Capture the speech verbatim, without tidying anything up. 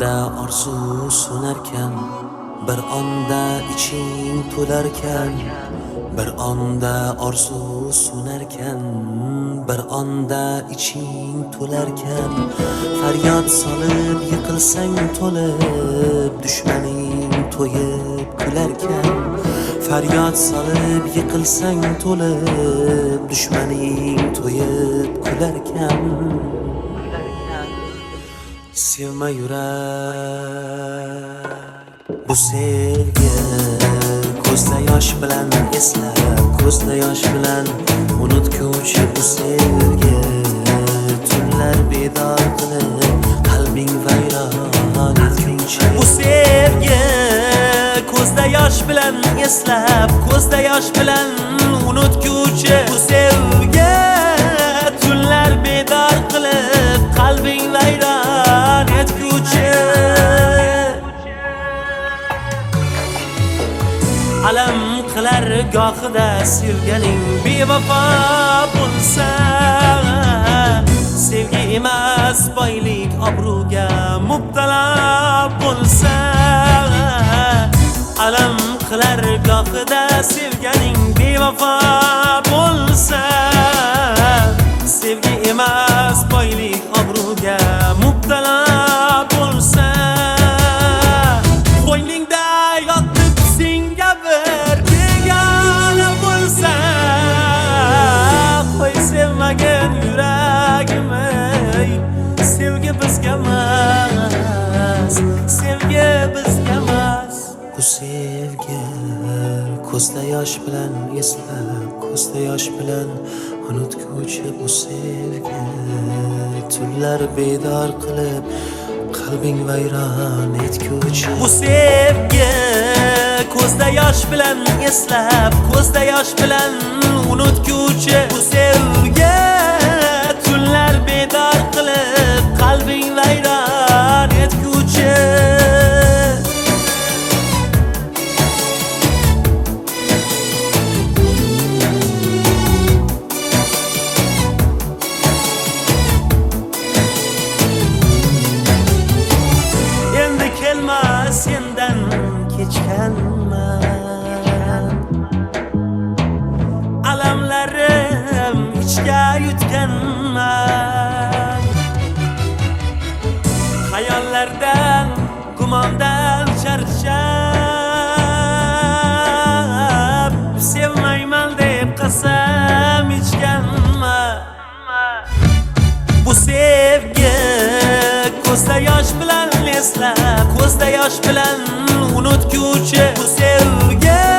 onda orzu so'narkan, bir onda iching to'larkan, bir onda orzu so'narkan, bir onda iching to'larkan. Faryod solib yiqilsang to'lib, dushmaning to'yib kularkan. Faryod solib yiqilsang to'lib, dushmaning to'yib kularkan. Sevma yurak bu sevgi, ko'zda yosh bilan eslab, ko'zda yosh bilan unutguvchi bu sevgi. Tunlar bedor qilib, qalbing vayron etguncha bu sevgi. Ko'zda yosh bilan eslab, ko'zda yosh bilan unutguvchi bu sevgi. Tunlar bedor qilib, qalbing vayron etguvchi. Alam qilar gohida sevganing bevafo bo'lsa, sevgi emas boylik obro'ga mubtalo bo'lsa. Alam qilar gohida sevganing bevafo bo'lsa, sevgi emas boylik obro'ga mubtalo bo'lsa. Qo'yningda yotib senga bir begona bo'lsa, qo'y sevmagin yuragim, sevgi bizga emas, sevgi bizga emas. Bu sevgi ko'zda yosh bilan eslab, ko'zda yosh bilan unutguvchi bu sevgi. Tunlar bedor qilib, qalbing vayron etguvchi bu sevgi. Ko'zda yosh bilan eslab, ko'zda yosh bilan unutguvchi bu sevgi. Tunlar bedor qilib, qalbing vayron etguvchi. Sendan kechganman, alamlarim ichga yutganman. Xayollardan, gumondan charchab, sevmayman deb qasam ichganman. Bu sevgi ko'zda yosh bilan eslab, ko'zda yosh bilan unutguvchi bu sevgi.